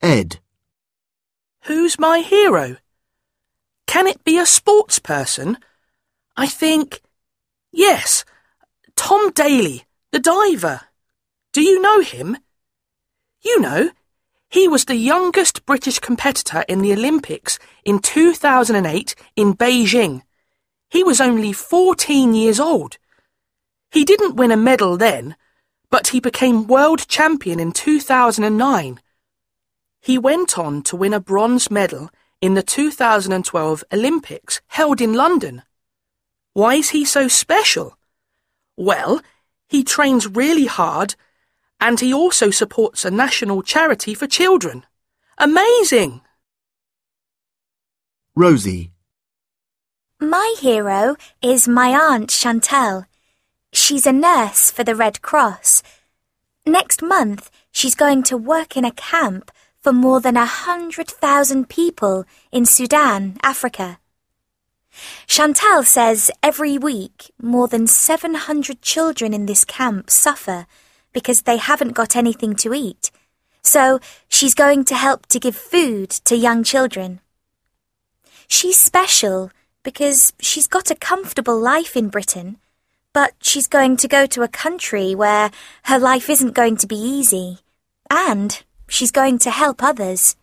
Ed. Who's my hero? Can it be a sports person? I think... Yes, Tom Daley, the diver. Do you know him? You know, he was the youngest British competitor in the Olympics in 2008 in Beijing. He was only 14 years old. He didn't win a medal then, but he became world champion in 2009. He went on to win a bronze medal in the 2012 Olympics held in London. Why is he so special? Well, he trains really hard and he also supports a national charity for children. Amazing! Rosie. My hero is my Aunt Chantal. She's a nurse for the Red Cross. Next month, she's going to work in a camp for more than 100,000 people in Sudan, Africa. Chantal says every week more than 700 children in this camp suffer because they haven't got anything to eat. So she's going to help to give food to young children. She's special because she's got a comfortable life in Britain, but she's going to go to a country where her life isn't going to be easy, and she's going to help others.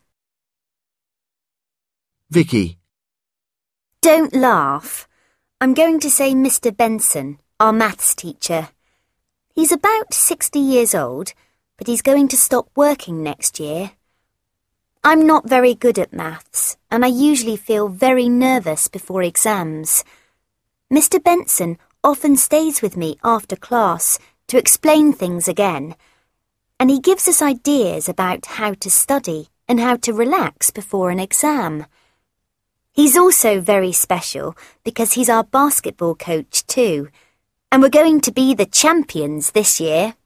Vicky. Don't laugh. I'm going to say Mr. Benson, our maths teacher. He's about 60 years old, but he's going to stop working next year. I'm not very good at maths, and I usually feel very nervous before exams. Mr. Benson often stays with me after class to explain things again, and he gives us ideas about how to study and how to relax before an exam. He's also very special because he's our basketball coach too, and we're going to be the champions this year.